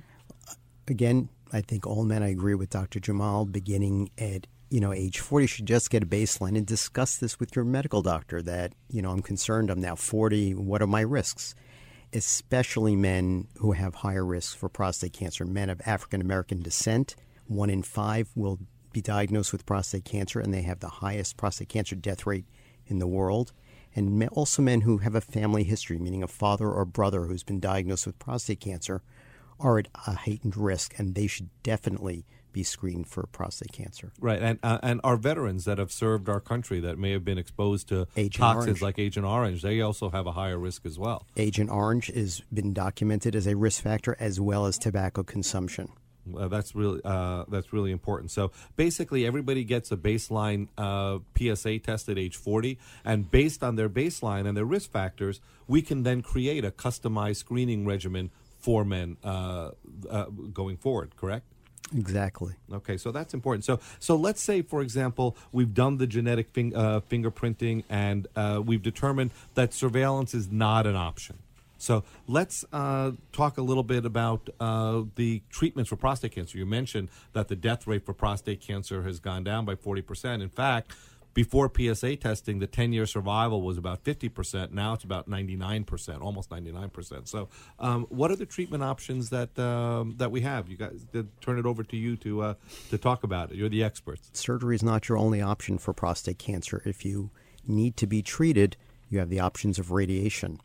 Again, I think all men, I agree with Doctor Jamal, beginning at you know age forty should just get a baseline and discuss this with your medical doctor that, you know, I'm concerned, I'm now forty, what are my risks? Especially men who have higher risks for prostate cancer. Men of African American descent, one in five will be diagnosed with prostate cancer, and they have the highest prostate cancer death rate in the world. And also men who have a family history, meaning a father or brother who's been diagnosed with prostate cancer, are at a heightened risk, and they should definitely be screened for prostate cancer. Right, and uh, and our veterans that have served our country that may have been exposed to Agent toxins Orange. like Agent Orange, they also have a higher risk as well. Agent Orange has been documented as a risk factor, as well as tobacco consumption. Uh, that's really uh, that's really important. So basically, everybody gets a baseline uh, P S A test at age forty, and based on their baseline and their risk factors, we can then create a customized screening regimen for men uh, uh, going forward. Correct? Exactly. Okay, so that's important. So, so let's say, for example, we've done the genetic fing- uh, fingerprinting, and uh, we've determined that surveillance is not an option. So let's uh, talk a little bit about uh, the treatments for prostate cancer. You mentioned that the death rate for prostate cancer has gone down by forty percent. In fact, before P S A testing, the ten-year survival was about fifty percent. Now it's about ninety-nine percent, almost ninety-nine percent. So um, what are the treatment options that um, that we have? You guys, turn it over to you to uh, to talk about it. You're the experts. Surgery is not your only option for prostate cancer. If you need to be treated, you have the options of radiation.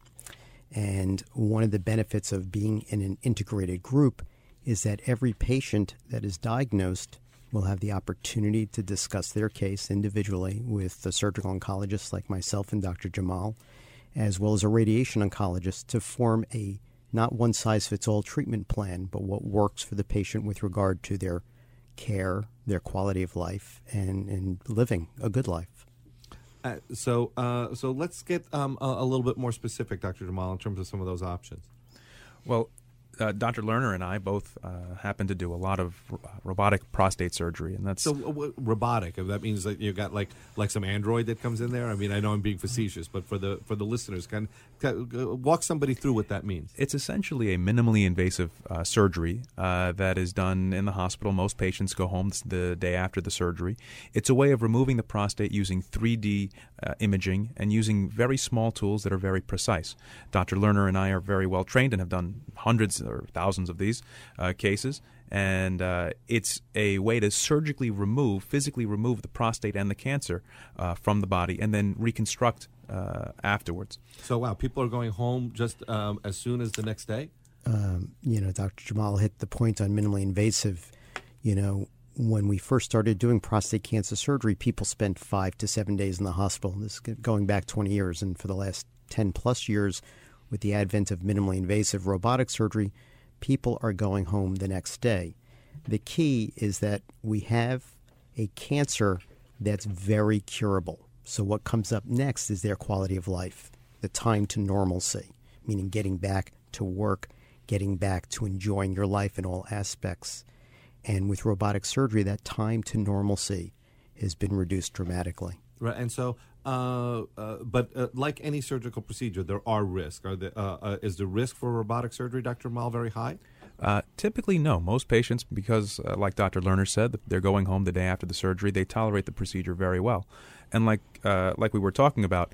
And one of the benefits of being in an integrated group is that every patient that is diagnosed will have the opportunity to discuss their case individually with a surgical oncologist like myself and Doctor Jamal, as well as a radiation oncologist, to form a not one-size-fits-all treatment plan, but what works for the patient with regard to their care, their quality of life, and, and living a good life. Uh, so, uh, so let's get um, a, a little bit more specific, Doctor Jamal, in terms of some of those options. Well, uh, Doctor Lerner and I both uh, happen to do a lot of r- robotic prostate surgery, and that's so uh, w- robotic. That means that you got like like some android that comes in there. I mean, I know I'm being facetious, but for the for the listeners, can, can uh, walk somebody through what that means. It's essentially a minimally invasive uh, surgery uh, that is done in the hospital. Most patients go home the day after the surgery. It's a way of removing the prostate using three D uh, imaging and using very small tools that are very precise. Doctor Lerner and I are very well trained and have done hundreds or thousands of these uh, cases. And uh, it's a way to surgically remove, physically remove the prostate and the cancer uh, from the body and then reconstruct uh, afterwards. So, wow, people are going home just um, as soon as the next day? Um, you know, Doctor Jamal hit the point on minimally invasive. You know, when we first started doing prostate cancer surgery, people spent five to seven days in the hospital. This is going back twenty years. And for the last ten plus years, with the advent of minimally invasive robotic surgery, people are going home the next day. The key is that we have a cancer that's very curable. So what comes up next is their quality of life, the time to normalcy, meaning getting back to work, getting back to enjoying your life in all aspects. And with robotic surgery, that time to normalcy has been reduced dramatically. Right, and so, uh, uh, but uh, like any surgical procedure, there are risks. Are the, uh, uh, is the risk for robotic surgery, Doctor Mal, very high? Uh, typically, no. Most patients, because uh, like Doctor Lerner said, they're going home the day after the surgery, they tolerate the procedure very well. And like uh, like we were talking about,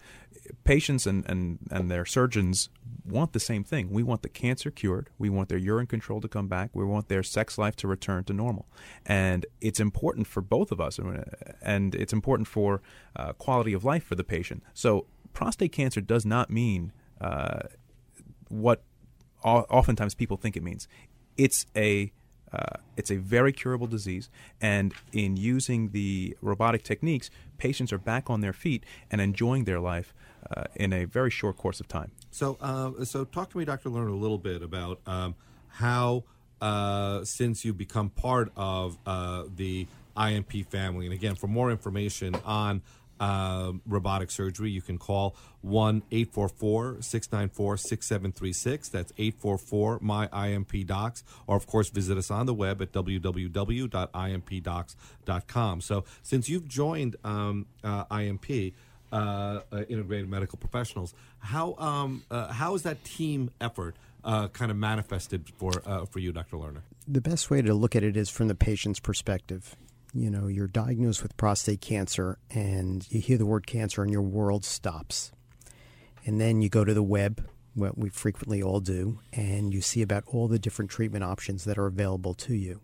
patients and, and, and their surgeons want the same thing. We want the cancer cured. We want their urine control to come back. We want their sex life to return to normal. And it's important for both of us, and it's important for uh, quality of life for the patient. So prostate cancer does not mean uh, what o- oftentimes people think it means. It's a Uh, it's a very curable disease, and in using the robotic techniques, patients are back on their feet and enjoying their life uh, in a very short course of time. So, uh, so talk to me, Doctor Lerner, a little bit about um, how, uh, since you've become part of uh, the I M P family, and again, for more information on Uh, robotic surgery, you can call one eight four four, six nine four, six seven three six. That's eight four four, M Y I M P docs. Or, of course, visit us on the web at w w w dot i m p docs dot com. So, since you've joined um, uh, I M P, uh, uh, Integrated Medical Professionals, how um, uh, how is that team effort uh, kind of manifested for uh, for you, Doctor Lerner? The best way to look at it is from the patient's perspective. You know, you're diagnosed with prostate cancer and you hear the word cancer and your world stops. And then you go to the web, what we frequently all do, and you see about all the different treatment options that are available to you.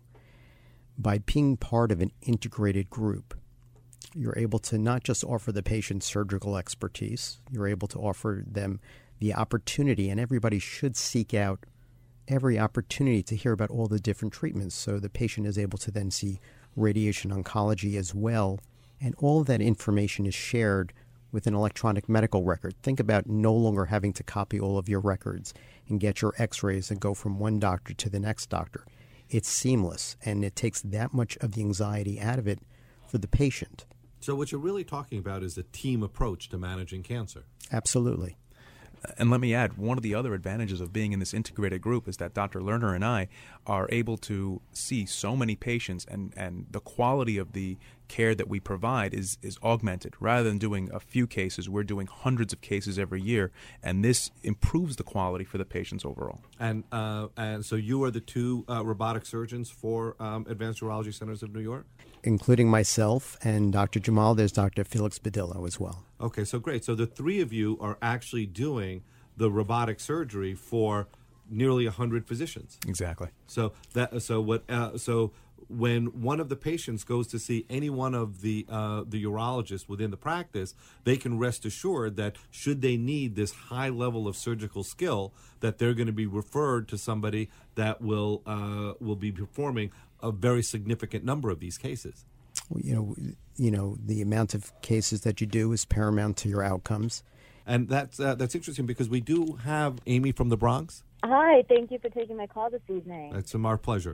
By being part of an integrated group, you're able to not just offer the patient surgical expertise, you're able to offer them the opportunity, and everybody should seek out every opportunity to hear about all the different treatments so the patient is able to then see radiation oncology as well, and all of that information is shared with an electronic medical record. Think about no longer having to copy all of your records and get your x-rays and go from one doctor to the next doctor. It's seamless, and it takes that much of the anxiety out of it for the patient. So what you're really talking about is a team approach to managing cancer. Absolutely. And let me add, one of the other advantages of being in this integrated group is that Doctor Lerner and I are able to see so many patients, and, and the quality of the care that we provide is, is augmented. Rather than doing a few cases, we're doing hundreds of cases every year, and this improves the quality for the patients overall. And uh, and so you are the two uh, robotic surgeons for um, Advanced Urology Centers of New York? Including myself and Doctor Jamal, there's Doctor Felix Badillo as well. Okay, so great. So the three of you are actually doing the robotic surgery for nearly one hundred physicians. Exactly. So that so what uh, so when one of the patients goes to see any one of the uh, the urologists within the practice, they can rest assured that should they need this high level of surgical skill, that they're going to be referred to somebody that will uh, will be performing a very significant number of these cases. You know, you know, the amount of cases that you do is paramount to your outcomes. And that's uh, that's interesting because we do have Amy from the Bronx. Hi, thank you for taking my call this evening. It's our pleasure.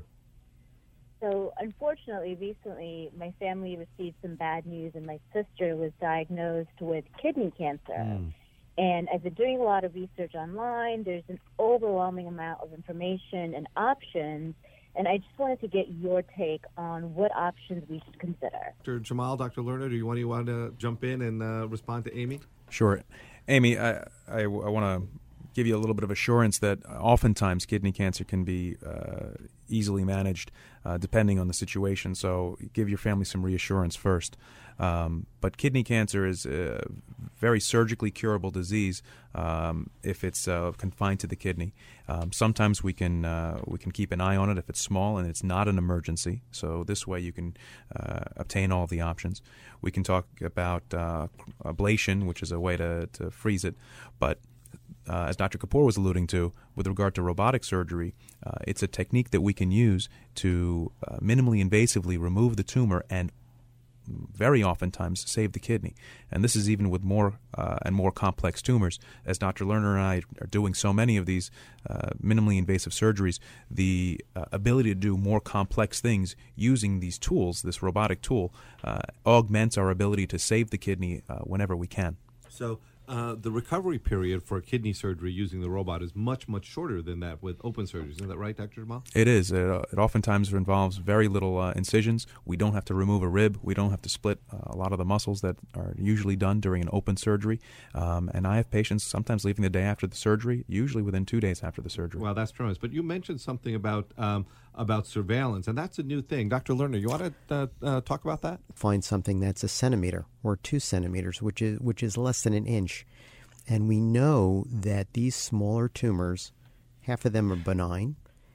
So, unfortunately, recently my family received some bad news, and my sister was diagnosed with kidney cancer. Mm. And I've been doing a lot of research online. There's an overwhelming amount of information and options. And I just wanted to get your take on what options we should consider. Doctor Jamal, Doctor Lerner, do you want, you want to jump in and uh, respond to Amy? Sure. Amy, I, I, I want to give you a little bit of assurance that oftentimes kidney cancer can be uh, easily managed uh, depending on the situation. So give your family some reassurance first. Um, but kidney cancer is a very surgically curable disease um, if it's uh, confined to the kidney. Um, sometimes we can uh, we can keep an eye on it if it's small and it's not an emergency. So this way you can uh, obtain all of the options. We can talk about uh, ablation, which is a way to, to freeze it. But uh, as Doctor Kapoor was alluding to, with regard to robotic surgery, uh, it's a technique that we can use to uh, minimally invasively remove the tumor and very oftentimes save the kidney. And this is even with more uh, and more complex tumors. As Doctor Lerner and I are doing so many of these uh, minimally invasive surgeries, the uh, ability to do more complex things using these tools, this robotic tool, uh, augments our ability to save the kidney uh, whenever we can. So uh, the recovery period for kidney surgery using the robot is much, much shorter than that with open surgeries. Isn't that right, Doctor Jamal? It is. It, uh, it oftentimes involves very little uh, incisions. We don't have to remove a rib. We don't have to split uh, a lot of the muscles that are usually done during an open surgery. Um, and I have patients sometimes leaving the day after the surgery, usually within two days after the surgery. Well, that's tremendous. But you mentioned something about um, about surveillance, and that's a new thing. Doctor Lerner, you want to uh, uh, talk about that? Find something that's a centimeter or two centimeters, which is which is less than an inch. And we know that these smaller tumors, half of them are benign,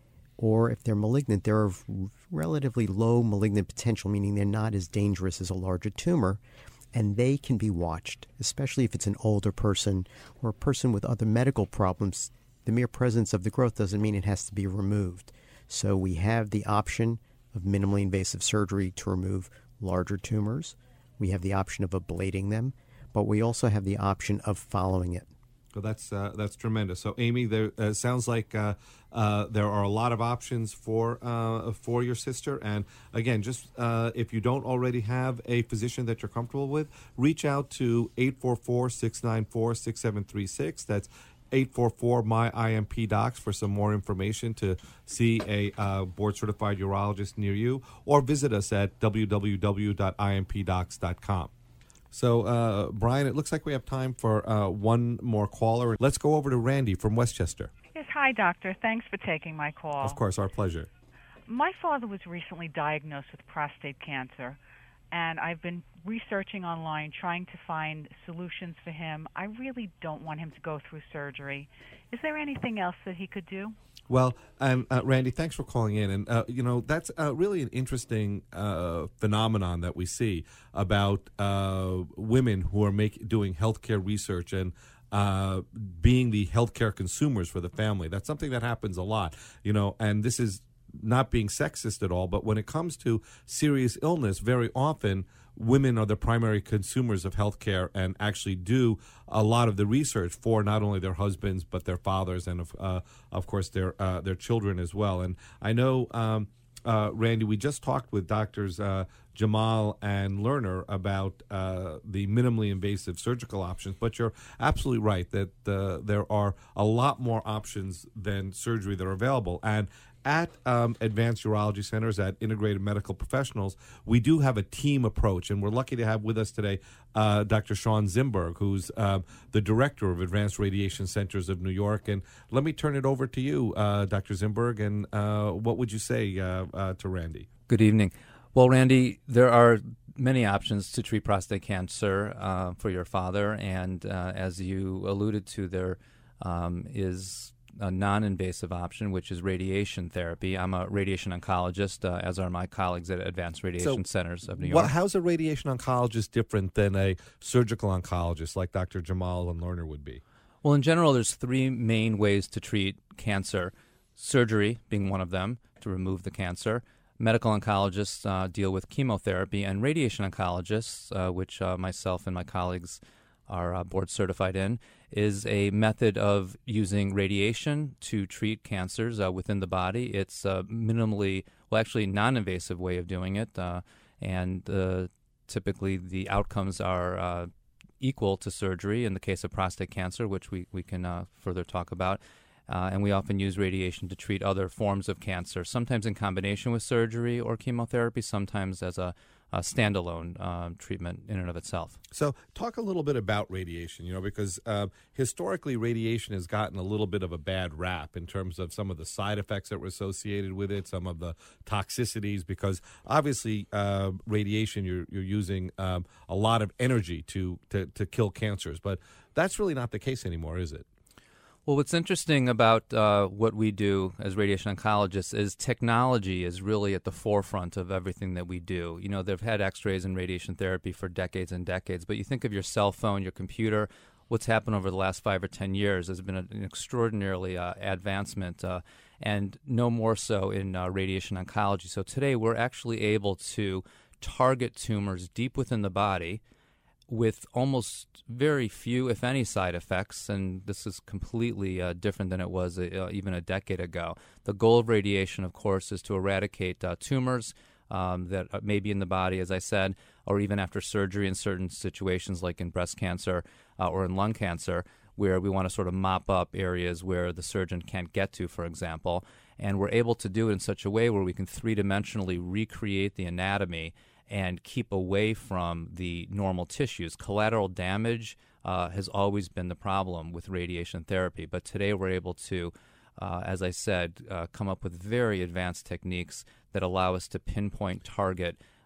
or if they're malignant, they're of relatively low malignant potential, meaning they're not as dangerous as a larger tumor, and they can be watched, especially if it's an older person or a person with other medical problems. The mere presence of the growth doesn't mean it has to be removed. So we have the option of minimally invasive surgery to remove larger tumors. We have the option of ablating them, but we also have the option of following it. Well, that's uh, that's tremendous. So, Amy, there uh, sounds like uh, uh, there are a lot of options for uh, for your sister. And again, just uh, if you don't already have a physician that you're comfortable with, reach out to eight four four, six nine four, six seven three six. That's eight four four, M Y I M P docs for some more information to see a uh, board-certified urologist near you, or visit us at w w w dot i m p docs dot com. So, uh, Brian, it looks like we have time for uh, one more caller. Let's go over to Randy from Westchester. Yes, hi, doctor. Thanks for taking my call. Of course, our pleasure. My father was recently diagnosed with prostate cancer, and I've been researching online, trying to find solutions for him. I really don't want him to go through surgery. Is there anything else that he could do? Well, um, uh, Randy, thanks for calling in. And, uh, you know, that's uh, really an interesting uh, phenomenon that we see about uh, women who are make, doing healthcare research and uh, being the healthcare consumers for the family. That's something that happens a lot, you know, and this is not being sexist at all, but when it comes to serious illness, very often women are the primary consumers of healthcare and actually do a lot of the research for not only their husbands but their fathers and of uh, of course their uh, their children as well. And I know, um, uh, Randy, we just talked with doctors uh, Jamal and Lerner about uh, the minimally invasive surgical options, but you're absolutely right that uh, there are a lot more options than surgery that are available. And at um, Advanced Urology Centers, at Integrated Medical Professionals, we do have a team approach, and we're lucky to have with us today uh, Doctor Sean Zimberg, who's uh, the director of Advanced Radiation Centers of New York. And let me turn it over to you, uh, Doctor Zimberg, and uh, what would you say uh, uh, to Randy? Good evening. Well, Randy, there are many options to treat prostate cancer uh, for your father, and uh, as you alluded to, there um, is a non-invasive option, which is radiation therapy. I'm a radiation oncologist, uh, as are my colleagues at Advanced Radiation So, Centers of New York. Well, how's a radiation oncologist different than a surgical oncologist like Doctor Jamal and Lerner would be? Well, in general, there's three main ways to treat cancer, surgery being one of them to remove the cancer. Medical oncologists uh, deal with chemotherapy, and radiation oncologists, uh, which uh, myself and my colleagues are uh, board certified in, is a method of using radiation to treat cancers uh, within the body. It's a minimally, well, actually non-invasive way of doing it, uh, and uh, typically the outcomes are uh, equal to surgery in the case of prostate cancer, which we, we can uh, further talk about. Uh, and we often use radiation to treat other forms of cancer, sometimes in combination with surgery or chemotherapy, sometimes as a, a standalone uh, treatment in and of itself. So talk a little bit about radiation, you know, because uh, historically radiation has gotten a little bit of a bad rap in terms of some of the side effects that were associated with it, some of the toxicities, because obviously uh, radiation, you're, you're using um, a lot of energy to, to, to kill cancers, but that's really not the case anymore, is it? Well, what's interesting about uh, what we do as radiation oncologists is technology is really at the forefront of everything that we do. You know, they've had x-rays and radiation therapy for decades and decades, but you think of your cell phone, your computer, what's happened over the last five or ten years has been an extraordinarily uh, advancement, uh, and no more so in uh, radiation oncology. So today we're actually able to target tumors deep within the body with almost very few, if any, side effects, and this is completely uh, different than it was uh, even a decade ago. The goal of radiation, of course, is to eradicate uh, tumors um, that may be in the body, as I said, or even after surgery in certain situations like in breast cancer uh, or in lung cancer, where we want to sort of mop up areas where the surgeon can't get to, for example. And we're able to do it in such a way where we can three-dimensionally recreate the anatomy and keep away from the normal tissues. Collateral damage uh, has always been the problem with radiation therapy, but today we're able to, uh, as I said, uh, come up with very advanced techniques that allow us to pinpoint target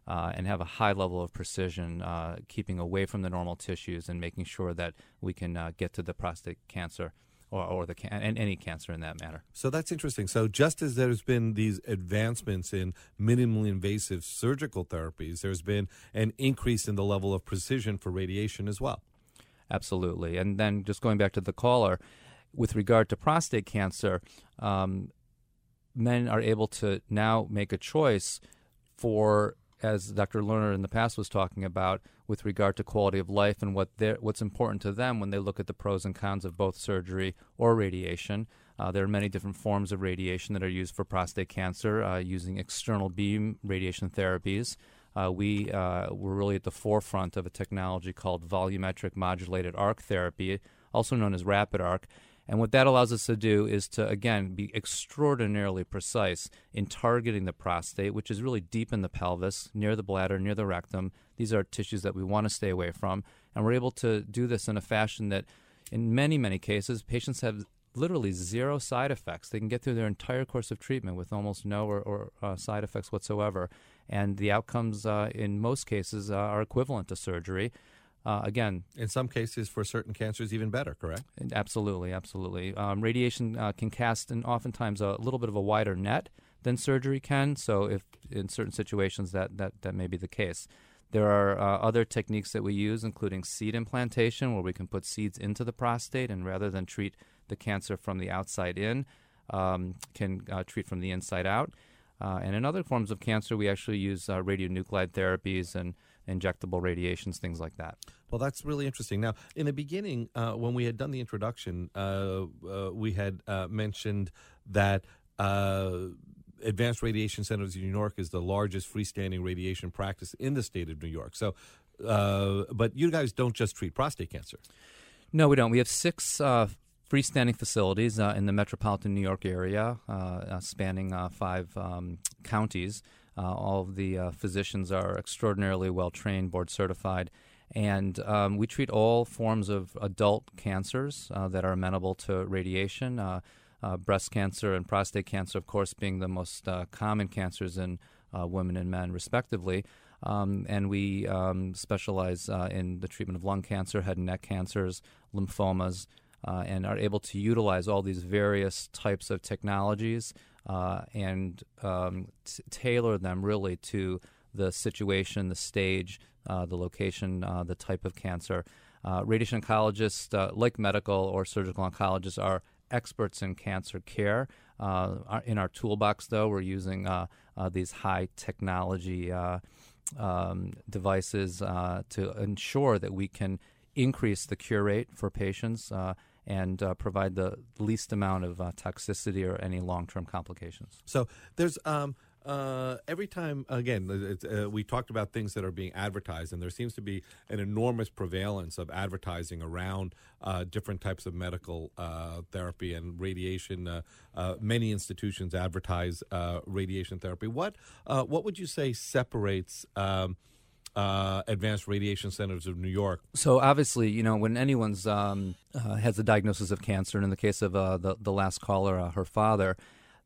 uh, and have a high level of precision, uh, keeping away from the normal tissues and making sure that we can uh, get to the prostate cancer or, or the can- and any cancer in that matter. So that's interesting. So just as there's been these advancements in minimally invasive surgical therapies, there's been an increase in the level of precision for radiation as well. Absolutely. And then just going back to the caller, with regard to prostate cancer, um, men are able to now make a choice for, as Doctor Lerner in the past was talking about, with regard to quality of life and what what's important to them when they look at the pros and cons of both surgery or radiation. Uh, there are many different forms of radiation that are used for prostate cancer, uh, using external beam radiation therapies. Uh, we uh, were really at the forefront of a technology called volumetric modulated arc therapy, also known as rapid arc. And what that allows us to do is to, again, be extraordinarily precise in targeting the prostate, which is really deep in the pelvis, near the bladder, near the rectum. These are tissues that we want to stay away from. And we're able to do this in a fashion that, in many, many cases, patients have literally zero side effects. They can get through their entire course of treatment with almost no or, or uh, side effects whatsoever. And the outcomes, uh, in most cases, uh, are equivalent to surgery. Uh, again, in some cases, for certain cancers, even better, correct? Absolutely, absolutely. Um, radiation uh, can cast, and oftentimes, a little bit of a wider net than surgery can. So, if in certain situations, that that, that may be the case. There are uh, other techniques that we use, including seed implantation, where we can put seeds into the prostate, and rather than treat the cancer from the outside in, um, can uh, treat from the inside out. Uh, and in other forms of cancer, we actually use uh, radionuclide therapies and injectable radiations, things like that. Well, that's really interesting. Now, in the beginning, uh, when we had done the introduction, uh, uh, we had uh, mentioned that uh, Advanced Radiation Centers of New York is the largest freestanding radiation practice in the state of New York. So, uh, but you guys don't just treat prostate cancer. No, we don't. We have six uh, freestanding facilities uh, in the metropolitan New York area, uh, uh, spanning uh, five um, counties. Uh, all of the uh, physicians are extraordinarily well-trained, board-certified, and um, we treat all forms of adult cancers uh, that are amenable to radiation, uh, uh, breast cancer and prostate cancer, of course, being the most uh, common cancers in uh, women and men, respectively. Um, and we um, specialize uh, in the treatment of lung cancer, head and neck cancers, lymphomas, uh, and are able to utilize all these various types of technologies Uh, and um, t- tailor them really to the situation, the stage, uh, the location, uh, the type of cancer. Uh, radiation oncologists, uh, like medical or surgical oncologists, are experts in cancer care. Uh, our, in our toolbox, though, we're using uh, uh, these high technology uh, um, devices uh, to ensure that we can increase the cure rate for patients uh, and uh, provide the least amount of uh, toxicity or any long-term complications. So there's um, uh, every time, again, it's, uh, we talked about things that are being advertised, and there seems to be an enormous prevalence of advertising around uh, different types of medical uh, therapy and radiation. Uh, uh, many institutions advertise uh, radiation therapy. What uh, what would you say separates um, Uh, Advanced Radiation Centers of New York? So obviously, you know, when anyone's um, uh, has a diagnosis of cancer, and in the case of uh, the the last caller, uh, her father,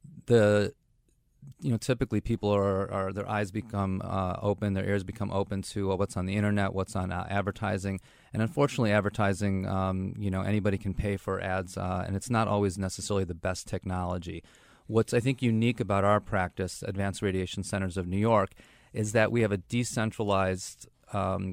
the you know typically people are, are their eyes become uh, open, their ears become open to uh, what's on the internet, what's on uh, advertising, and unfortunately, advertising, um, you know, anybody can pay for ads, uh, and it's not always necessarily the best technology. What's I think unique about our practice, Advanced Radiation Centers of New York, is that we have a decentralized um,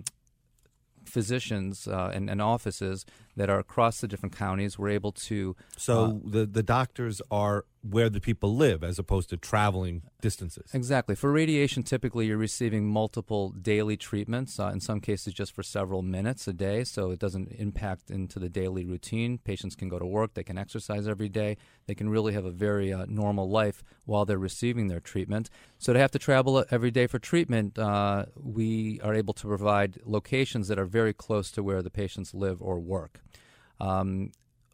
physicians uh, and, and offices that are across the different counties. We're able to... So uh, the, the doctors are where the people live as opposed to traveling distances. Exactly. For radiation, typically you're receiving multiple daily treatments, uh, in some cases just for several minutes a day, so it doesn't impact into the daily routine. Patients can go to work, they can exercise every day, they can really have a very uh, normal life while they're receiving their treatment. So to have to travel every day for treatment, uh, we are able to provide locations that are very close to where the patients live or work. Um,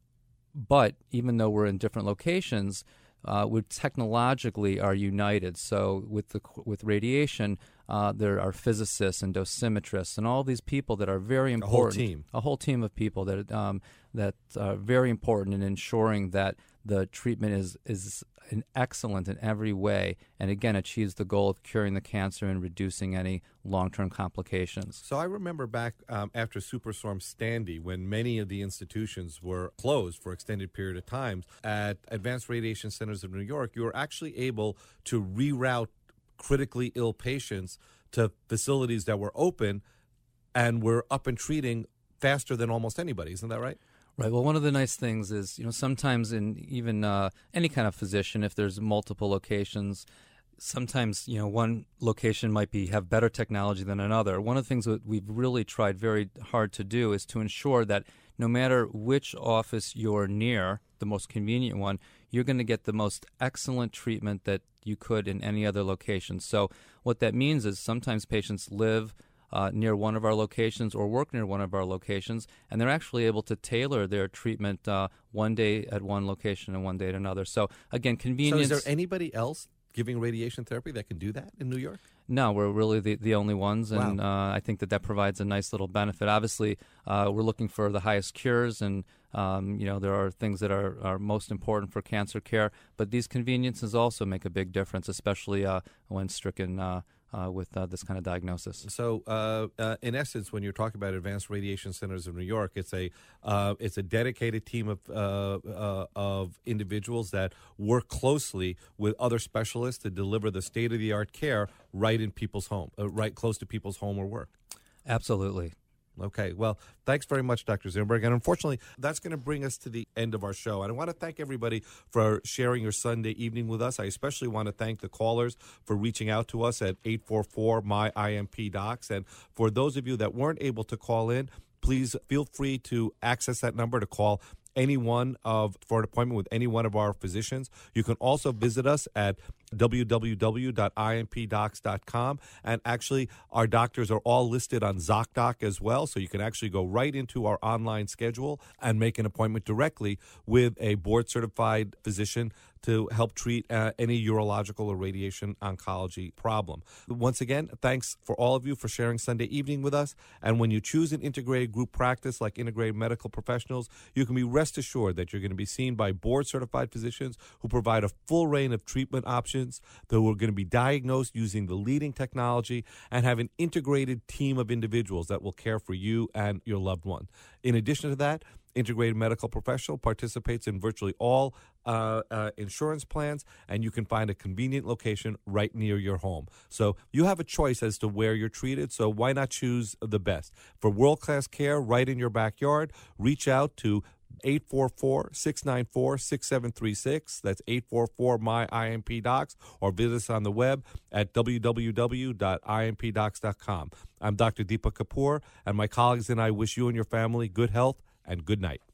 but even though we're in different locations, uh, we technologically are united. So with the with radiation, uh, there are physicists and dosimetrists and all these people that are very important. A whole team. A whole team of people that um, that are very important in ensuring that the treatment is is an excellent in every way, and again achieves the goal of curing the cancer and reducing any long-term complications. So I remember back um, after Superstorm Sandy, when many of the institutions were closed for extended period of times, at Advanced Radiation Centers of New York, you were actually able to reroute critically ill patients to facilities that were open and were up and treating faster than almost anybody. Isn't that right? Right. Well, one of the nice things is, you know, sometimes in even uh, any kind of physician, if there's multiple locations, sometimes, you know, one location might be have better technology than another. One of the things that we've really tried very hard to do is to ensure that no matter which office you're near, the most convenient one, you're going to get the most excellent treatment that you could in any other location. So what that means is sometimes patients live Uh, near one of our locations or work near one of our locations, and they're actually able to tailor their treatment uh, one day at one location and one day at another. So, again, convenience. So is there anybody else giving radiation therapy that can do that in New York? No, we're really the, the only ones, and Wow. uh, I think that that provides a nice little benefit. Obviously, uh, we're looking for the highest cures, and um, you know there are things that are, are most important for cancer care, but these conveniences also make a big difference, especially uh, when stricken uh, uh, with uh, this kind of diagnosis. So, uh, uh, in essence, when you're talking about Advanced Radiation Centers of New York, it's a uh, it's a dedicated team of uh, uh, of individuals that work closely with other specialists to deliver the state of the art care right in people's home, uh, right close to people's home or work. Absolutely. Okay, well, thanks very much, Doctor Zimberg. And unfortunately, that's going to bring us to the end of our show. And I want to thank everybody for sharing your Sunday evening with us. I especially want to thank the callers for reaching out to us at eight four four, M Y I M P, docs. And for those of you that weren't able to call in, please feel free to access that number to call any one of for an appointment with any one of our physicians. You can also visit us at w w w dot i m p docs dot com, and actually our doctors are all listed on ZocDoc as well, so you can actually go right into our online schedule and make an appointment directly with a board certified physician to help treat uh, any urological or radiation oncology problem. Once again, thanks for all of you for sharing Sunday evening with us. And when you choose an integrated group practice like Integrated Medical Professionals, you can be rest assured that you're going to be seen by board-certified physicians who provide a full range of treatment options, that are going to be diagnosed using the leading technology, and have an integrated team of individuals that will care for you and your loved one. In addition to that, Integrated Medical Professional participates in virtually all uh, uh, insurance plans, and you can find a convenient location right near your home. So you have a choice as to where you're treated, so why not choose the best? For world-class care right in your backyard, reach out to eight four four, six nine four, six seven three six. That's eight four four, M Y I M P, docs, or visit us on the web at w w w dot i m p docs dot com. I'm Doctor Deepak Kapoor, and my colleagues and I wish you and your family good health and good night.